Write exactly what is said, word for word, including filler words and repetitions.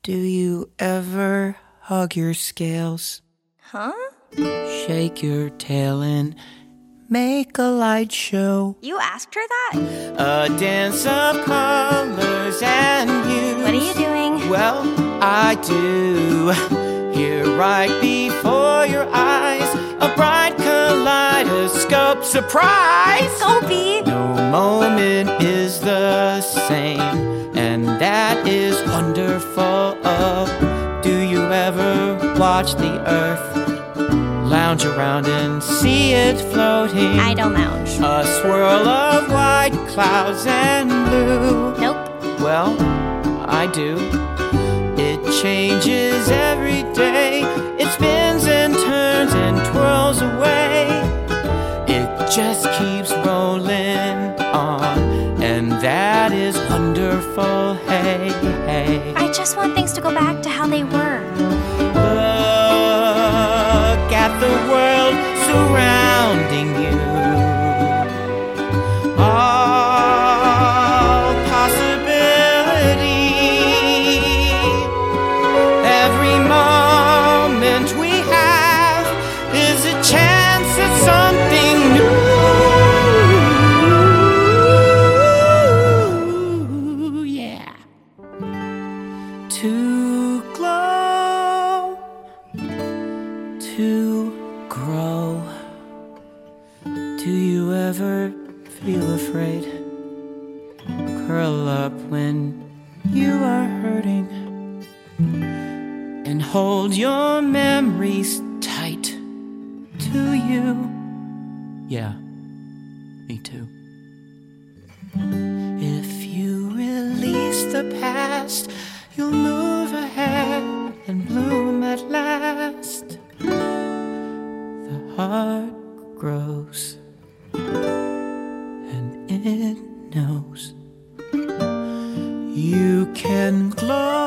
Do you ever hug your scales? Huh? Shake your tail and make a light show. You asked her that? A dance of colors and hues. What are you doing? Well, I do. Here right before your eyes, a bright kaleidoscope surprise. Sophie! No moment is the same, and that is wonderful. Do you ever watch the earth lounge around and see it floating? I don't lounge. A swirl of white clouds and blue. Nope. Well, I do. It changes every day. It spins and turns and twirls away. It just keeps rolling on, and that is wonderful. Hey, hey. I just want things to go back to how they were. Look at the world surrounding you. All possibility. Every moment we have is a chance at something new. Yeah. To glow, to grow. Do you ever feel afraid? Curl up when you are hurting and hold your memories tight to you. Yeah, me too. If you release the past, you'll move ahead and bloom at last. The heart grows, and it knows you can glow.